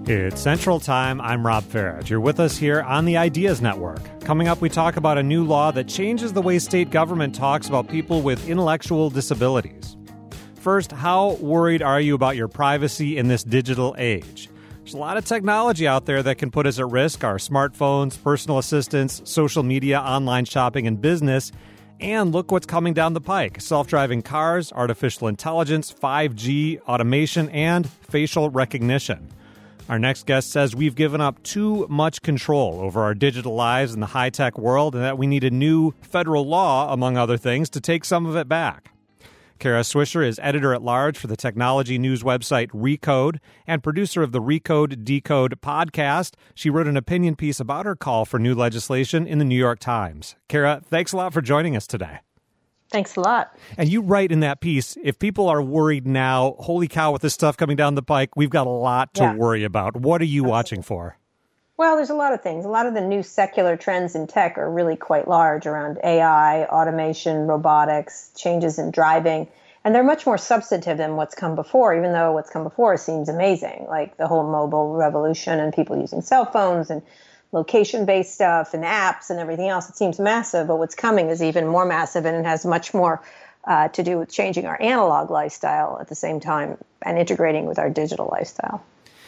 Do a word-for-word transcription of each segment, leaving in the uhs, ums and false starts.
It's Central Time. I'm Rob Farrett. You're with us here on the Ideas Network. Coming up, we talk about a new law that changes the way state government talks about people with intellectual disabilities. First, how worried are you about your privacy in this digital age? There's a lot of technology out there that can put us at risk. Our smartphones, personal assistants, social media, online shopping, and business. And look what's coming down the pike. Self-driving cars, artificial intelligence, five G, automation, and facial recognition. Our next guest says we've given up too much control over our digital lives in the high-tech world and that we need a new federal law, among other things, to take some of it back. Kara Swisher is editor-at-large for the technology news website Recode and producer of the Recode Decode podcast. She wrote an opinion piece about her call for new legislation in the New York Times. Kara, thanks a lot for joining us today. Thanks a lot. And you write in that piece, if people are worried now, holy cow, with this stuff coming down the pike, we've got a lot to yeah. worry about. What are you Absolutely. watching for? Well, there's a lot of things. A lot of the new secular trends in tech are really quite large around A I, automation, robotics, changes in driving. And they're much more substantive than what's come before, even though what's come before seems amazing, like the whole mobile revolution and people using cell phones and location-based stuff and apps and everything else. It seems massive, but what's coming is even more massive, and it has much more uh, to do with changing our analog lifestyle at the same time and integrating with our digital lifestyle.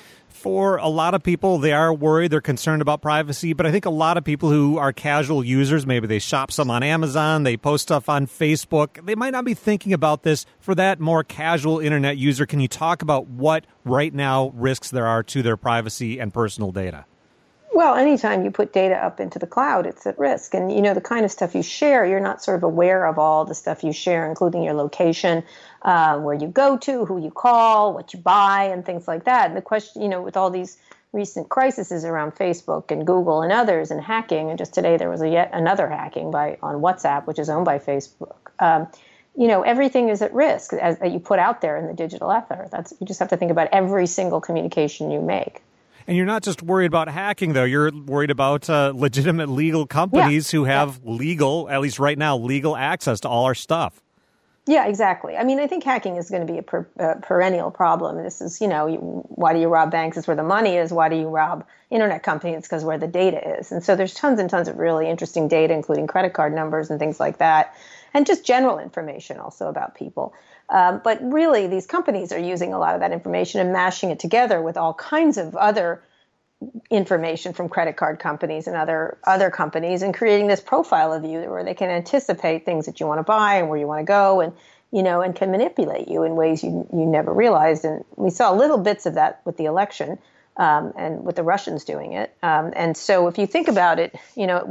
For a lot of people, they are worried, they're concerned about privacy, but I think a lot of people who are casual users, maybe they shop some on Amazon, they post stuff on Facebook, they might not be thinking about this. For that more casual internet user, can you talk about what right now risks there are to their privacy and personal data? Well, anytime you put data up into the cloud, it's at risk. And, you know, the kind of stuff you share, you're not sort of aware of all the stuff you share, including your location, uh, where you go to, who you call, what you buy, and things like that. And the question, you know, with all these recent crises around Facebook and Google and others and hacking, and just today there was a yet another hacking by on WhatsApp, which is owned by Facebook. Um, you know, everything is at risk as, that you put out there in the digital ether. That's you just have to think about every single communication you make. And you're not just worried about hacking, though. You're worried about uh, legitimate legal companies yeah. who have yeah. legal, at least right now, legal access to all our stuff. Yeah, exactly. I mean, I think hacking is going to be a per, uh, perennial problem. This is, you know, you, why do you rob banks? It's where the money is. Why do you rob internet companies? It's because where the data is. And so there's tons and tons of really interesting data, including credit card numbers and things like that, and just general information also about people. Um, but really, these companies are using a lot of that information and mashing it together with all kinds of other information from credit card companies and other other companies, and creating this profile of you where they can anticipate things that you want to buy and where you want to go, and you know, and can manipulate you in ways you you never realized. And we saw little bits of that with the election um, and with the Russians doing it. Um, and so, if you think about it, you know,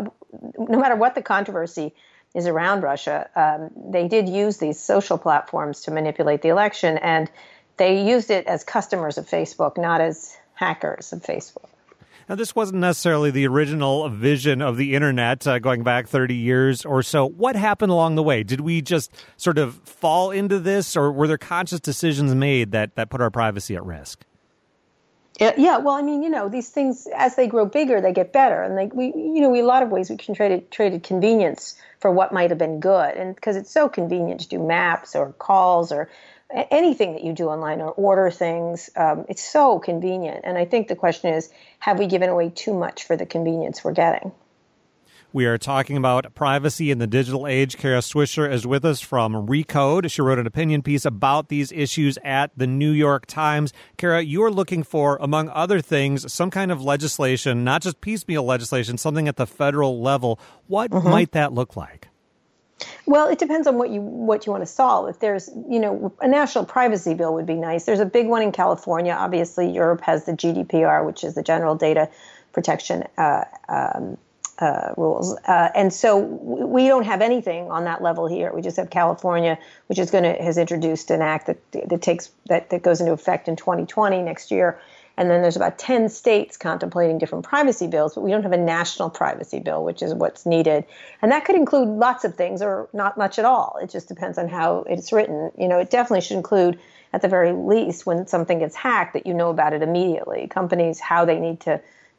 no matter what the controversy is around Russia, um, they did use these social platforms to manipulate the election, and they used it as customers of Facebook, not as hackers of Facebook. Now, this wasn't necessarily the original vision of the internet uh, going back thirty years or so. What happened along the way? Did we just sort of fall into this, or were there conscious decisions made that, that put our privacy at risk? Yeah, yeah, well, I mean, you know, these things, as they grow bigger, they get better. And they, we, you know, we, a lot of ways we can traded, traded convenience for what might have been good. And because it's so convenient to do maps or calls or anything that you do online or order things, um, it's so convenient. And I think the question is, have we given away too much for the convenience we're getting? We are talking about privacy in the digital age. Kara Swisher is with us from Recode. She wrote an opinion piece about these issues at the New York Times. Kara, you're looking for, among other things, some kind of legislation, not just piecemeal legislation, something at the federal level. What mm-hmm. might that look like? Well, it depends on what you what you want to solve. If there's, you know, a national privacy bill would be nice. There's a big one in California. Obviously, Europe has the G D P R, which is the General Data Protection uh, um, uh, rules. Uh, and so we don't have anything on that level here. We just have California, which is going to has introduced an act that that takes that, that goes into effect in twenty twenty next year. And then there's about ten states contemplating different privacy bills, but we don't have a national privacy bill, which is what's needed. And that could include lots of things or not much at all. It just depends on how it's written. You know, it definitely should include, at the very least, when something gets hacked, that you know about it immediately. Companies, how they need to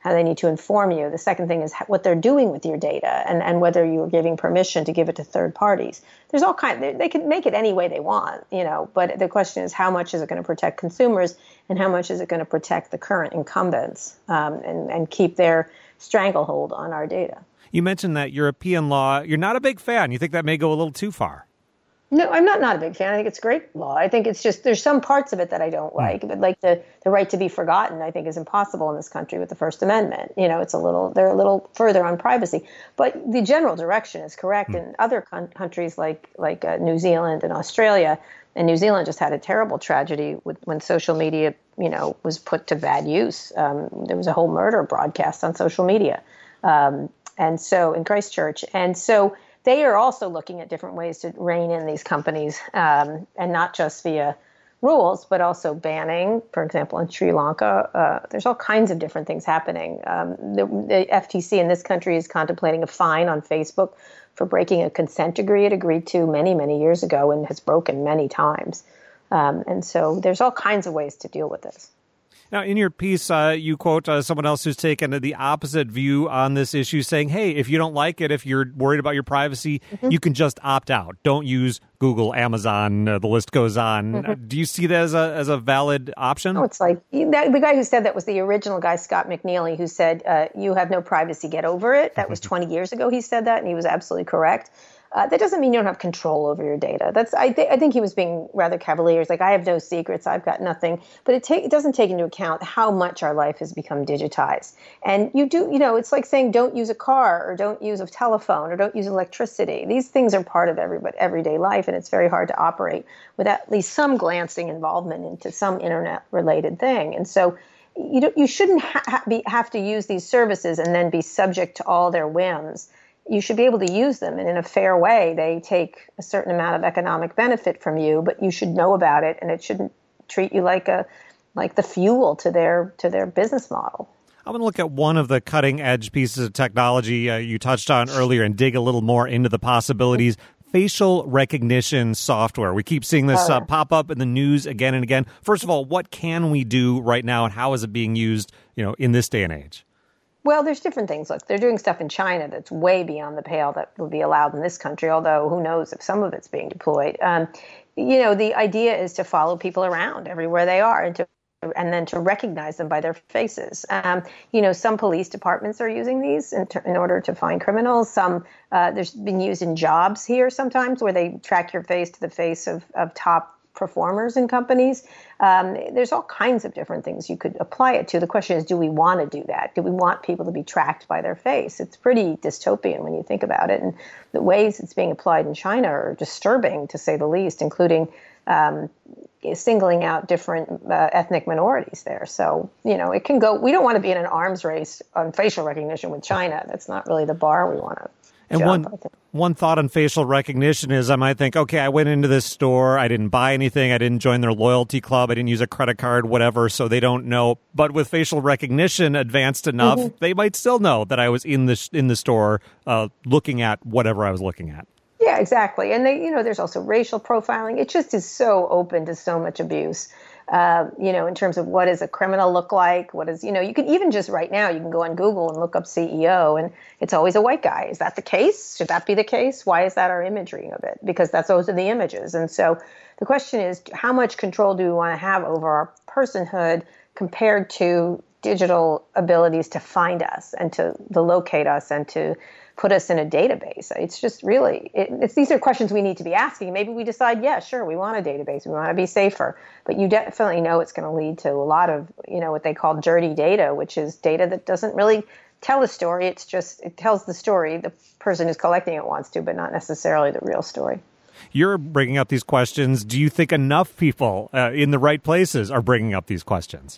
how they need to inform you. The second thing is what they're doing with your data and, and whether you're giving permission to give it to third parties. There's all kind. They, they can make it any way they want, you know. But the question is, how much is it going to protect consumers, and how much is it going to protect the current incumbents um, and and keep their stranglehold on our data? You mentioned that European law. You're not a big fan. You think that may go a little too far. No, I'm not not a big fan. I think it's great law. I think it's just there's some parts of it that I don't like, but like the, the right to be forgotten, I think is impossible in this country with the First Amendment. You know, it's a little they're a little further on privacy, but the general direction is correct. Mm. In other con- countries like like uh, New Zealand and Australia, and New Zealand just had a terrible tragedy with when social media, you know, was put to bad use. Um, there was a whole murder broadcast on social media, um, and so in Christchurch, and so. They are also looking at different ways to rein in these companies, um, and not just via rules, but also banning, for example, in Sri Lanka. Uh, there's all kinds of different things happening. Um, the, the F T C in this country is contemplating a fine on Facebook for breaking a consent decree it agreed to many, many years ago and has broken many times. Um, and so there's all kinds of ways to deal with this. Now, in your piece, uh, you quote uh, someone else who's taken the opposite view on this issue, saying, hey, if you don't like it, if you're worried about your privacy, mm-hmm. you can just opt out. Don't use Google, Amazon, uh, the list goes on. Mm-hmm. Uh, do you see that as a as a valid option? Oh, it's like that, the guy who said that was the original guy, Scott McNealy, who said, uh, you have no privacy, get over it. That was twenty years ago he said that, and he was absolutely correct. Uh, that doesn't mean you don't have control over your data. That's I, th- I think he was being rather cavalier. It's like, I have no secrets, I've got nothing. But it, ta- it doesn't take into account how much our life has become digitized. And you do, you know, it's like saying don't use a car or don't use a telephone or don't use electricity. These things are part of everybody, everyday life, and it's very hard to operate without at least some glancing involvement into some internet-related thing. And so you don't, you shouldn't ha- be, have to use these services and then be subject to all their whims. You should be able to use them, and in a fair way, they take a certain amount of economic benefit from you, but you should know about it, and it shouldn't treat you like a like the fuel to their to their business model. I'm going to look at one of the cutting-edge pieces of technology uh, you touched on earlier and dig a little more into the possibilities. Facial recognition software. We keep seeing this uh, pop up in the news again and again. First of all, what can we do right now, and how is it being used, you know, in this day and age? Well, there's different things. Look, they're doing stuff in China that's way beyond the pale that would be allowed in this country, although who knows if some of it's being deployed. Um, you know, the idea is to follow people around everywhere they are and to and then to recognize them by their faces. Um, you know, some police departments are using these in, ter- in order to find criminals. Some, uh, there's been used in jobs here sometimes where they track your face to the face of, of top performers in companies. Um, there's all kinds of different things you could apply it to. The question is, do we want to do that? Do we want people to be tracked by their face? It's pretty dystopian when you think about it. And the ways it's being applied in China are disturbing, to say the least, including um, singling out different uh, ethnic minorities there. So, you know, it can go, we don't want to be in an arms race on facial recognition with China. That's not really the bar we want to And jump, one one thought on facial recognition is I might think, okay, I went into this store, I didn't buy anything, I didn't join their loyalty club, I didn't use a credit card, whatever, so they don't know. But with facial recognition advanced enough, mm-hmm. they might still know that I was in the in the store uh, looking at whatever I was looking at. Yeah, exactly. And they, you know, there's also racial profiling. It just is so open to so much abuse. Uh, you know, in terms of what does a criminal look like? What is, you know, you can even just right now, you can go on Google and look up C E O and it's always a white guy. Is that the case? Should that be the case? Why is that our imagery of it? Because that's those are the images. And so the question is, how much control do we want to have over our personhood compared to digital abilities to find us and to, to locate us and to put us in a database? It's just really, it, it's these are questions we need to be asking. Maybe we decide, yeah, sure, we want a database, we want to be safer, but you definitely know it's going to lead to a lot of, you know, what they call dirty data, which is data that doesn't really tell a story. It's just, it tells the story the person who's collecting it wants to, but not necessarily the real story. You're bringing up these questions. Do you think enough people uh, in the right places are bringing up these questions?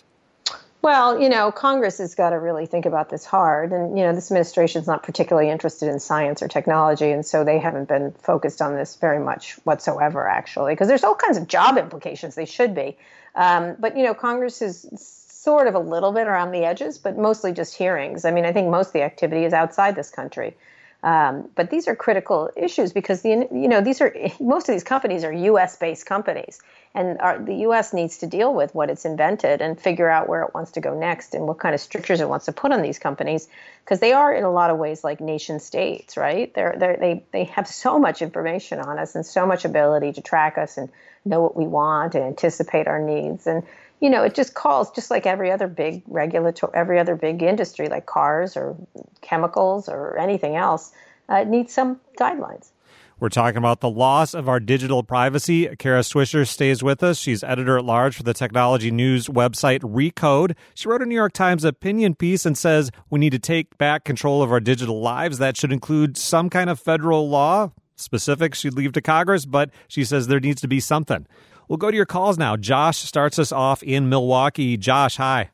Well, you know, Congress has got to really think about this hard. And, you know, this administration is not particularly interested in science or technology. And so they haven't been focused on this very much whatsoever, actually, because there's all kinds of job implications. They should be. Um, but, you know, Congress is sort of a little bit around the edges, but mostly just hearings. I mean, I think most of the activity is outside this country. Um, but these are critical issues because, the, you know, these are most of these companies are U S based companies. And our, the U S needs to deal with what it's invented and figure out where it wants to go next and what kind of strictures it wants to put on these companies, because they are in a lot of ways like nation states, right? They're, they're, they they have so much information on us and so much ability to track us and know what we want and anticipate our needs. And, you know, it just calls, just like every other big regulatory, every other big industry like cars or chemicals or anything else, uh, it needs some guidelines. We're talking about the loss of our digital privacy. Kara Swisher stays with us. She's editor-at-large for the technology news website Recode. She wrote a New York Times opinion piece and says we need to take back control of our digital lives. That should include some kind of federal law. Specifics she'd leave to Congress, but she says there needs to be something. We'll go to your calls now. Josh starts us off in Milwaukee. Josh, hi.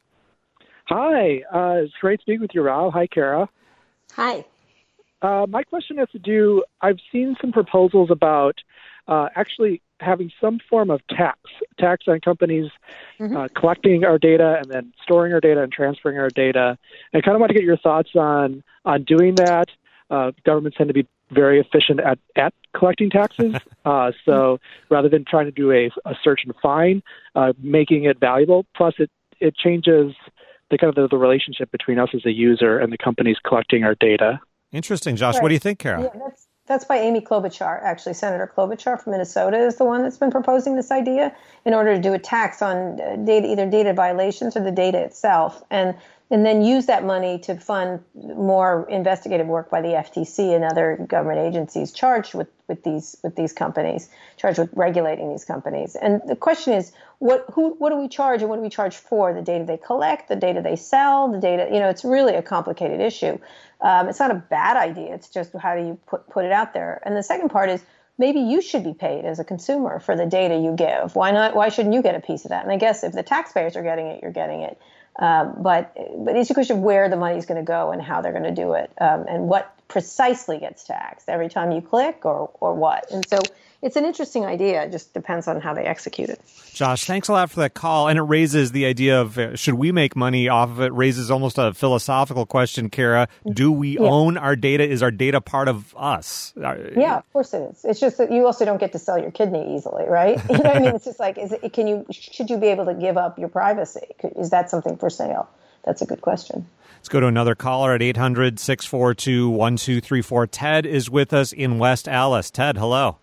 Hi. Uh, it's great to speak with you, Rob. Hi, Kara. Hi. Uh, my question has to do, I've seen some proposals about uh, actually having some form of tax, tax on companies mm-hmm. uh, collecting our data and then storing our data and transferring our data. And I kind of want to get your thoughts on, on doing that. Uh, governments tend to be very efficient at, at collecting taxes. Uh, so rather than trying to do a, a search and find, uh, making it valuable. Plus, it, it changes the kind of the, the relationship between us as a user and the companies collecting our data. Interesting, Josh. Right. What do you think, Kara? Yeah, that's that's by Amy Klobuchar. Actually, Senator Klobuchar from Minnesota is the one that's been proposing this idea in order to do a tax on data, either data violations or the data itself, and and then use that money to fund more investigative work by the F T C and other government agencies charged with, with these with these companies, charged with regulating these companies. And the question is, what who what do we charge and what do we charge for? The data they collect, the data they sell, the data, you know, it's really a complicated issue. Um, it's not a bad idea. It's just how do you put put it out there? And the second part is maybe you should be paid as a consumer for the data you give. Why not? Why shouldn't you get a piece of that? And I guess if the taxpayers are getting it, you're getting it. Um, but but it's a question of where the money is going to go and how they're going to do it, um, and what precisely gets taxed every time you click or or what. And so it's an interesting idea. It just depends on how they execute it. Josh, thanks a lot for that call. And it raises the idea of uh, should we make money off of it? Raises almost a philosophical question, Kara. Do we yeah. own our data? Is our data part of us? Yeah, of course it is. It's just that you also don't get to sell your kidney easily, right? You know what I mean? It's just like, is it, can you? Should you be able to give up your privacy? Is that something for sale? That's a good question. Let's go to another caller at eight hundred, six four two, one two three four. Ted is with us in West Allis. Ted, hello.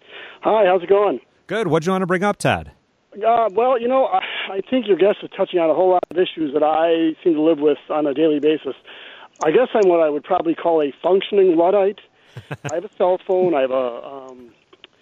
Hi, how's it going? Good. What do you want to bring up, Ted? Uh, well, you know, I, I think your guest is touching on a whole lot of issues that I seem to live with on a daily basis. I guess I'm what I would probably call a functioning Luddite. I have a cell phone. I have a, um,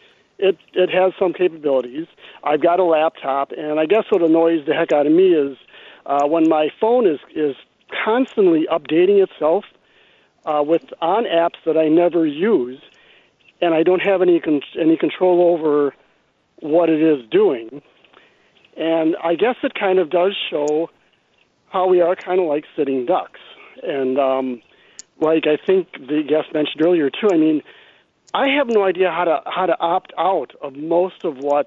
it it has some capabilities. I've got a laptop, and I guess what annoys the heck out of me is uh, when my phone is is constantly updating itself uh, with on apps that I never use. And I don't have any con- any control over what it is doing. And I guess it kind of does show how we are kind of like sitting ducks. And um, like I think the guest mentioned earlier, too, I mean, I have no idea how to how to opt out of most of what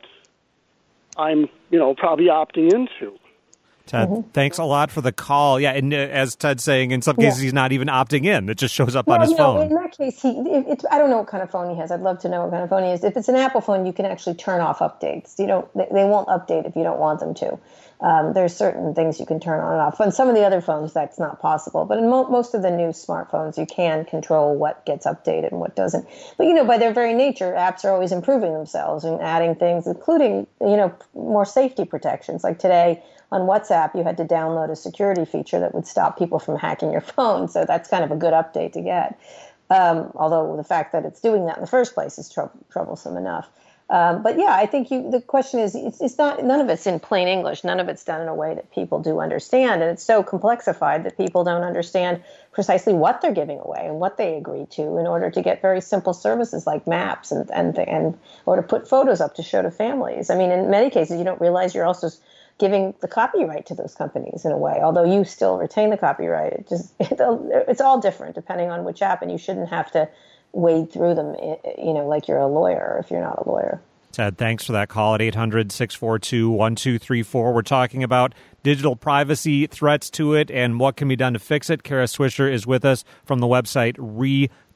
I'm, you know, probably opting into. Ted, mm-hmm. thanks a lot for the call. Yeah, and uh, as Ted's saying, in some cases yeah. he's not even opting in. It just shows up well, on his you know, phone. In that case, he it, it's, I don't know what kind of phone he has. I'd love to know what kind of phone he has. If it's an Apple phone, you can actually turn off updates. You don't. They, they won't update if you don't want them to. Um, there's certain things you can turn on and off. On some of the other phones, that's not possible. But in mo- most of the new smartphones, you can control what gets updated and what doesn't. But, you know, by their very nature, apps are always improving themselves and adding things, including, you know, more safety protections. Like today on WhatsApp, you had to download a security feature that would stop people from hacking your phone. So that's kind of a good update to get. Um, although the fact that it's doing that in the first place is trou- troublesome enough. Um, but yeah, I think you, the question is, it's, it's not, none of it's in plain English. None of it's done in a way that people do understand. And it's so complexified that people don't understand precisely what they're giving away and what they agree to in order to get very simple services like maps and, and, and, or to put photos up to show to families. I mean, in many cases, you don't realize you're also giving the copyright to those companies in a way, although you still retain the copyright. It just, it, it's all different depending on which app, and you shouldn't have to wade through them, you know, like you're a lawyer if you're not a lawyer. Ted, thanks for that call at eight hundred, six four two, one two three four. We're talking about digital privacy, threats to it, and what can be done to fix it. Kara Swisher is with us from the website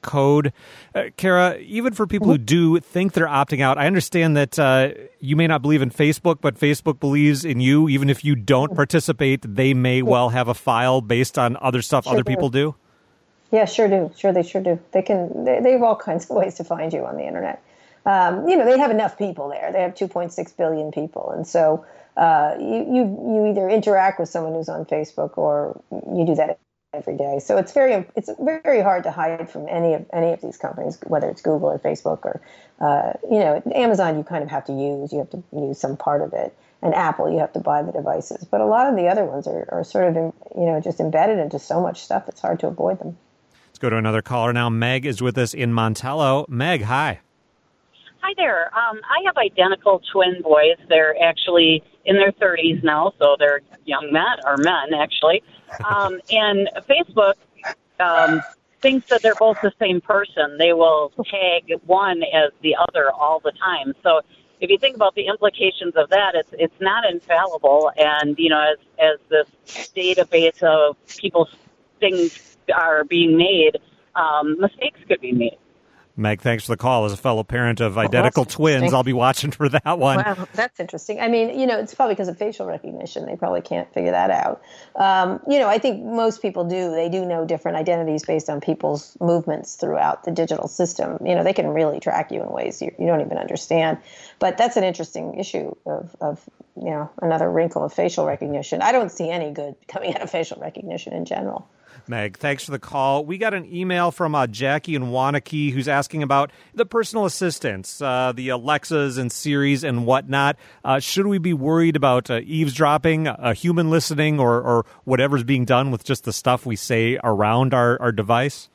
code. Uh, Kara, even for people who do think they're opting out, I understand that uh, you may not believe in Facebook, but Facebook believes in you. Even if you don't participate, they may well have a file based on other stuff Sure other do. people do. Yeah, sure do. Sure, they sure do. They can. They, they have all kinds of ways to find you on the internet. Um, you know, they have enough people there. They have two point six billion people, and so uh, you, you you either interact with someone who's on Facebook or you do that every day. So it's very it's very hard to hide from any of any of these companies, whether it's Google or Facebook or uh, you know, Amazon. You kind of have to use. You have to use some part of it. And Apple, you have to buy the devices. But a lot of the other ones are, are sort of you know just embedded into so much stuff. It's hard to avoid them. Let's go to another caller now. Meg is with us in Montello. Meg, hi. Hi there. Um, I have identical twin boys. They're actually in their thirties now, so they're young men, or men, actually. Um, and Facebook um, thinks that they're both the same person. They will tag one as the other all the time. So if you think about the implications of that, it's it's not infallible. And, you know, as, as this database of people's things are being made, um, mistakes could be made. Meg, thanks for the call. As a fellow parent of identical twins, I'll be watching for that one. Wow, that's interesting. I mean, you know, it's probably because of facial recognition. They probably can't figure that out. Um, you know, I think most people do. They do know different identities based on people's movements throughout the digital system. You know, they can really track you in ways you, you don't even understand. But that's an interesting issue of, of, you know, another wrinkle of facial recognition. I don't see any good coming out of facial recognition in general. Meg, thanks for the call. We got an email from uh, Jackie in Wanakee who's asking about the personal assistants, uh, the Alexas and Siris and whatnot. Uh, should we be worried about uh, eavesdropping, uh, human listening, or, or whatever's being done with just the stuff we say around our, our device?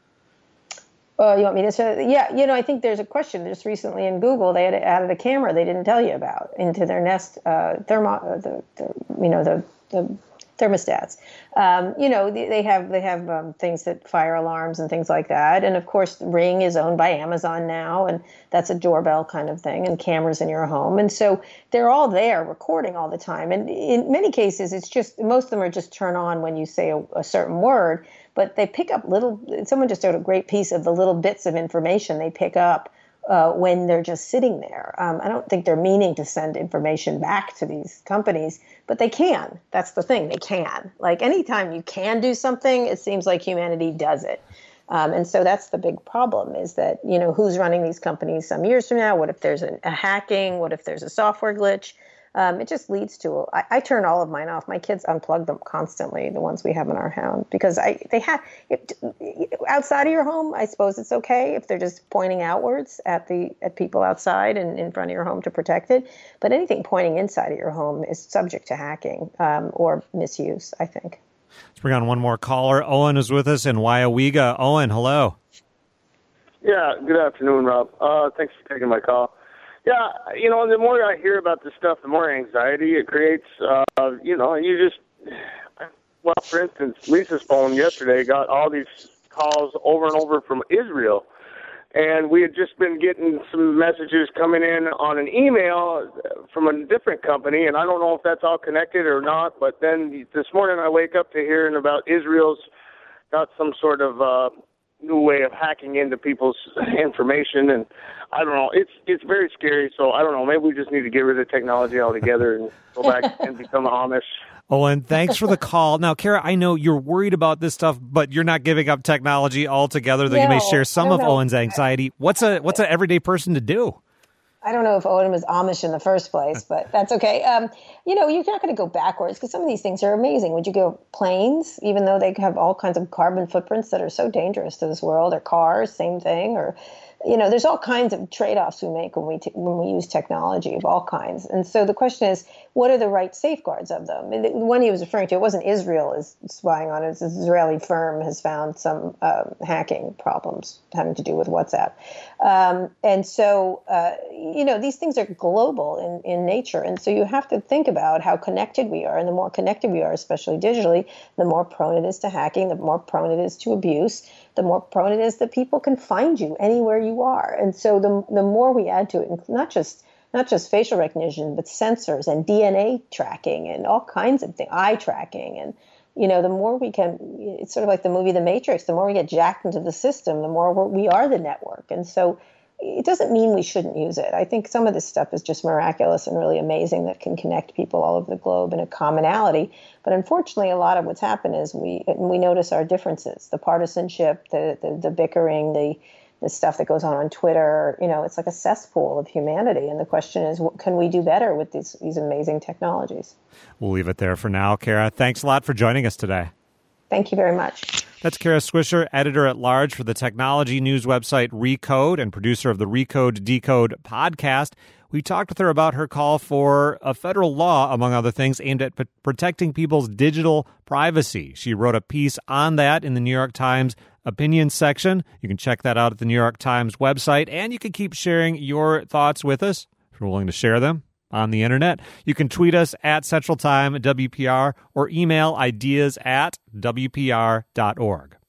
Uh, you want me to say? Yeah, you know, I think there's a question. Just recently in Google, they had added a camera they didn't tell you about into their Nest uh, thermo, uh, the, the, you know, the the thermostats. Um, you know, they have they have um, things that fire alarms and things like that. And of course, Ring is owned by Amazon now, and that's a doorbell kind of thing, and cameras in your home. And so they're all there recording all the time. And in many cases, it's just most of them are just turn on when you say a, a certain word, but they pick up little. Someone just showed a great piece of the little bits of information they pick up Uh, when they're just sitting there. Um, I don't think they're meaning to send information back to these companies, but they can. That's the thing. They can. Like anytime you can do something, it seems like humanity does it. Um, and so that's the big problem is that, you know, who's running these companies some years from now? What if there's a, a hacking? What if there's a software glitch? Um, it just leads to, I, I turn all of mine off. My kids unplug them constantly, the ones we have in our home, because I they have, if, outside of your home, I suppose it's okay if they're just pointing outwards at the at people outside and in front of your home to protect it. But anything pointing inside of your home is subject to hacking um, or misuse, I think. Let's bring on one more caller. Owen is with us in Wyawega. Owen, hello. Yeah, good afternoon, Rob. Uh, thanks for taking my call. Yeah, you know, the more I hear about this stuff, the more anxiety it creates. Uh, you know, you just, well, for instance, Lisa's phone yesterday got all these calls over and over from Israel. And we had just been getting some messages coming in on an email from a different company, and I don't know if that's all connected or not. But then this morning I wake up to hearing about Israel's got some sort of uh, new way of hacking into people's information, and I don't know. It's it's very scary. So I don't know. Maybe we just need to get rid of technology altogether and go back and become Amish. Owen, thanks for the call. Now, Kara, I know you're worried about this stuff, but you're not giving up technology altogether, though no, you may share some of know. Owen's anxiety. What's a what's an everyday person to do? I don't know if Owen was Amish in the first place, but that's okay. Um, you know, you're not going to go backwards because some of these things are amazing. Would you go planes, even though they have all kinds of carbon footprints that are so dangerous to this world, or cars, same thing, or you know, there's all kinds of trade-offs we make when we t- when we use technology of all kinds. And so the question is, what are the right safeguards of them? And the one he was referring to, it wasn't Israel is spying on it. It's an Israeli firm has found some um, hacking problems having to do with WhatsApp. Um, and so, uh, you know, these things are global in, in nature. And so you have to think about how connected we are. And the more connected we are, especially digitally, the more prone it is to hacking, the more prone it is to abuse, the more prone it is that people can find you anywhere you are. And so the the more we add to it, not just not just facial recognition, but sensors and D N A tracking and all kinds of things, eye tracking and you know, the more we can, it's sort of like the movie The Matrix, the more we get jacked into the system, the more we're, we are the network. And so it doesn't mean we shouldn't use it. I think some of this stuff is just miraculous and really amazing that can connect people all over the globe in a commonality. But unfortunately, a lot of what's happened is we we notice our differences, the partisanship, the the, the bickering, the the stuff that goes on on Twitter. You know, it's like a cesspool of humanity. And the question is, what can we do better with these these amazing technologies? We'll leave it there for now. Kara, thanks a lot for joining us today. Thank you very much. That's Kara Swisher, editor-at-large for the technology news website Recode and producer of the Recode Decode podcast. We talked with her about her call for a federal law, among other things, aimed at p- protecting people's digital privacy. She wrote a piece on that in the New York Times opinion section. You can check that out at the New York Times website, and you can keep sharing your thoughts with us if you're willing to share them on the internet. You can tweet us at Central Time W P R or email ideas at W P R dot org.